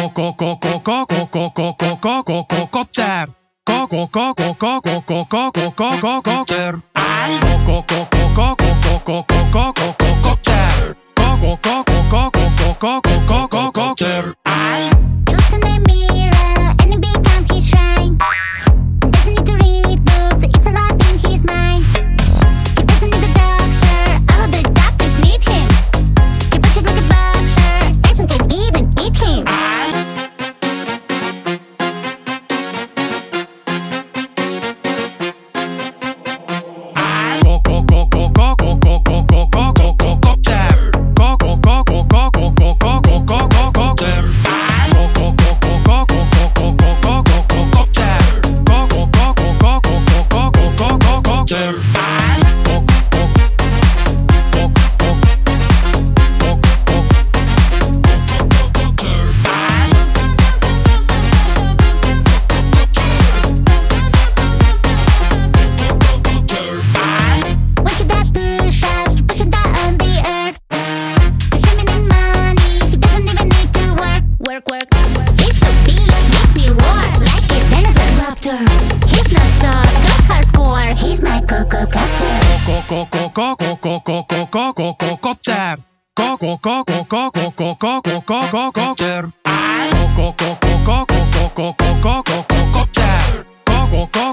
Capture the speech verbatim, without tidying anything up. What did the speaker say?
Looks in the mirror and it becomes his shrine. Doesn't need to read books, it's a lot in his mind. He doesn't need a doctor, all of the doctors need him. He punches like a boxer, Tyson can even eat him. He's not soft, goes hardcore. He's my Coco Copter. Copter.